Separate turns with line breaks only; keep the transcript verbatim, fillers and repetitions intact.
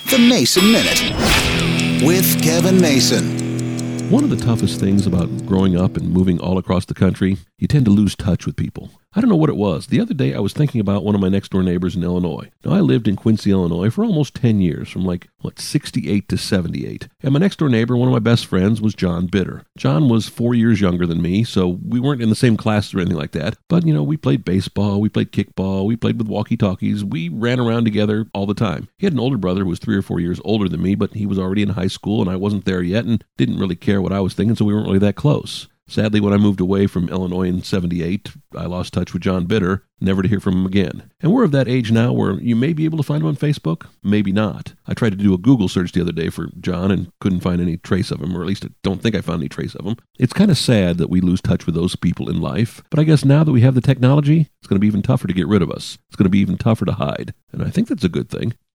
The Mason Minute with Kevin Mason.
One of the toughest things about growing up and moving all across the country, you tend to lose touch with people. I don't know what it was. The other day I was thinking about one of my next door neighbors in Illinois. Now I lived in Quincy, Illinois for almost ten years, from like, what, sixty-eight to seventy-eight. And my next door neighbor, one of my best friends, was John Bitter. John was four years younger than me, so we weren't in the same class or anything like that. But, you know, we played baseball, we played kickball, we played with walkie-talkies, we ran around together all the time. He had an older brother who was three or four years older than me, but he was already in high school and I wasn't there yet and didn't really care what I was thinking, so we weren't really that close. Sadly, when I moved away from Illinois in seventy-eight, I lost touch with John Bitter, never to hear from him again. And we're of that age now where you may be able to find him on Facebook, maybe not. I tried to do a Google search the other day for John and couldn't find any trace of him, or at least I don't think I found any trace of him. It's kind of sad that we lose touch with those people in life, but I guess now that we have the technology, it's going to be even tougher to get rid of us. It's going to be even tougher to hide, and I think that's a good thing.